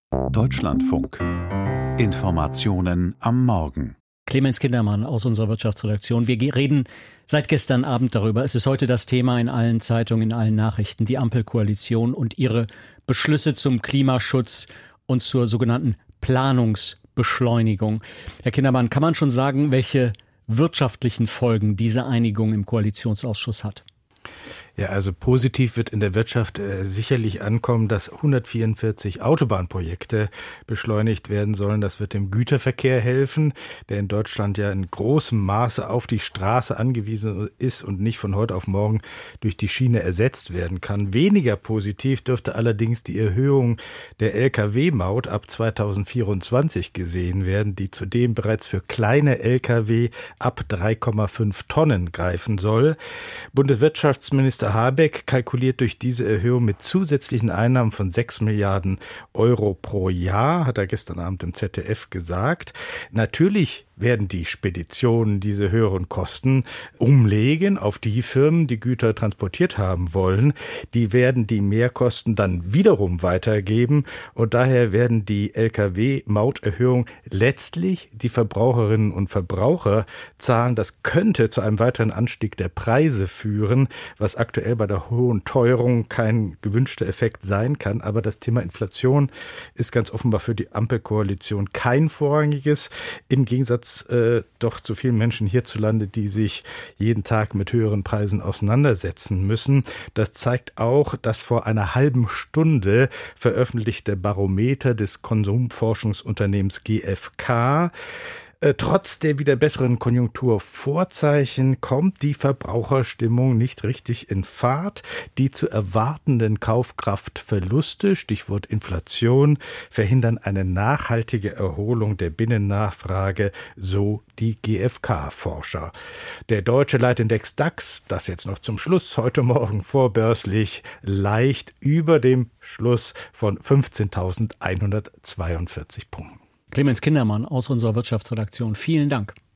Deutschlandfunk. Informationen am Morgen. Clemens Kindermann aus unserer Wirtschaftsredaktion. Wir reden seit gestern Abend darüber. Es ist heute das Thema in allen Zeitungen, in allen Nachrichten. Die Ampelkoalition und ihre Beschlüsse zum Klimaschutz und zur sogenannten Planungsbeschleunigung. Herr Kindermann, kann man schon sagen, welche wirtschaftlichen Folgen diese Einigung im Koalitionsausschuss hat? Ja, also positiv wird in der Wirtschaft sicherlich ankommen, dass 144 Autobahnprojekte beschleunigt werden sollen. Das wird dem Güterverkehr helfen, der in Deutschland ja in großem Maße auf die Straße angewiesen ist und nicht von heute auf morgen durch die Schiene ersetzt werden kann. Weniger positiv dürfte allerdings die Erhöhung der Lkw-Maut ab 2024 gesehen werden, die zudem bereits für kleine Lkw ab 3,5 Tonnen greifen soll. Bundeswirtschaftsminister Habeck kalkuliert durch diese Erhöhung mit zusätzlichen Einnahmen von 6 Milliarden Euro pro Jahr, hat er gestern Abend im ZDF gesagt. Natürlich werden die Speditionen diese höheren Kosten umlegen auf die Firmen, die Güter transportiert haben wollen. Die werden die Mehrkosten dann wiederum weitergeben und daher werden die Lkw-Mauterhöhung letztlich die Verbraucherinnen und Verbraucher zahlen. Das könnte zu einem weiteren Anstieg der Preise führen, was aktuell bei der hohen Teuerung kein gewünschter Effekt sein kann. Aber das Thema Inflation ist ganz offenbar für die Ampelkoalition kein vorrangiges, im Gegensatz doch zu vielen Menschen hierzulande, die sich jeden Tag mit höheren Preisen auseinandersetzen müssen. Das zeigt auch das vor einer halben Stunde veröffentlichte Barometer des Konsumforschungsunternehmens GfK. Trotz der wieder besseren Konjunkturvorzeichen kommt die Verbraucherstimmung nicht richtig in Fahrt. Die zu erwartenden Kaufkraftverluste, Stichwort Inflation, verhindern eine nachhaltige Erholung der Binnennachfrage, so die GfK-Forscher. Der deutsche Leitindex DAX, das jetzt noch zum Schluss, heute Morgen vorbörslich leicht über dem Schluss von 15.142 Punkten. Clemens Kindermann aus unserer Wirtschaftsredaktion. Vielen Dank.